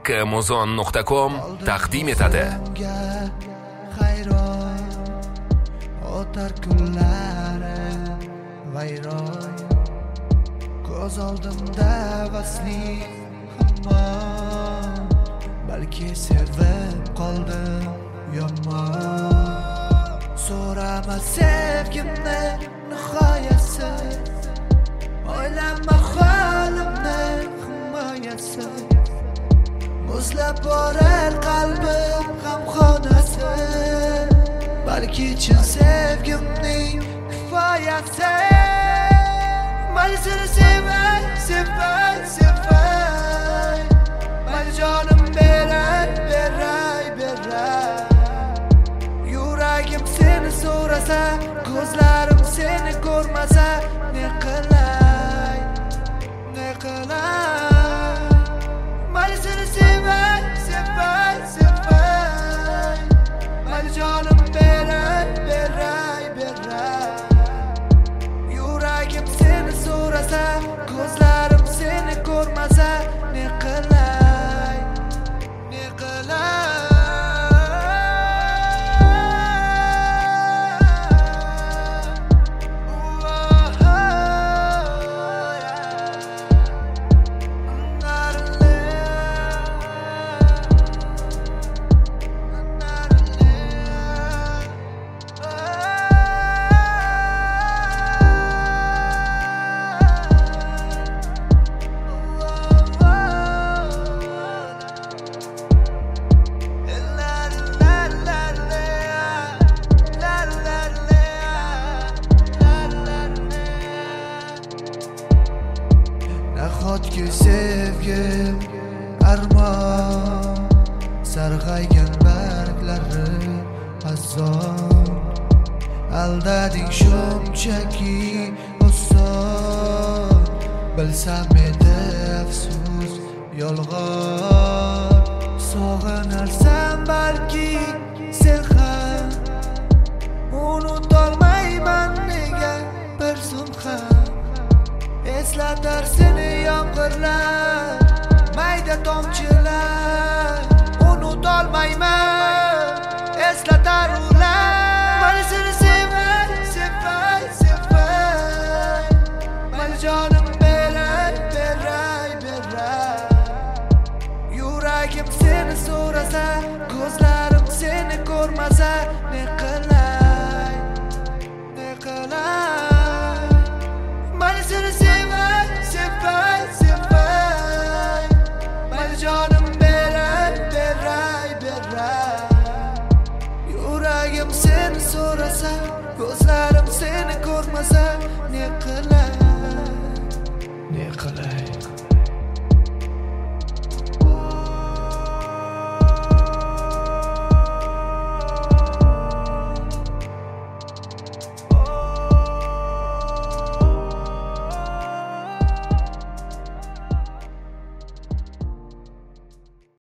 kmuzon.com taqdim etadi. Hayron o'tar kunlarim vayron, ko'z oldimda vasli hamon, balki sevib qoldim yomon. So'rama sevgimni nihoyasi, o'ylama holimni himoyasi, muzlab borar qalbim g'amxonasi, balki chin sevgimning kifoyasi. Mani seni sevay, sevay, sevay, mani jonim beray, beray, beray. Yuragim seni so'rasa, ko'zlarim seni ko'rmasa, ne qilay, ne qilay. Mani seni sevay, sevay, sevay, mani jonim beray, beray, beray. Yuragim seni so'rasa, ko'zlarim seni ko'rmasa, ne qilay, ne qilay. Nahotki sevgim armon, sarg'aygan barglari azon, aldading shunchaki oson. Bilsam edi afsus yolg'on, sog'inarsan balki sen ham, unutolmayman nega bir zum ham. Eslatar seni yomg'irlar, mayda tomchilar, unutolmayman, eslatar ular. Mani seni sevay, sevay, sevay, mani jonim beray, beray, beray. Yuragim seni so'rasa, ko'zlarim seni ko'rmasa, ne qilay.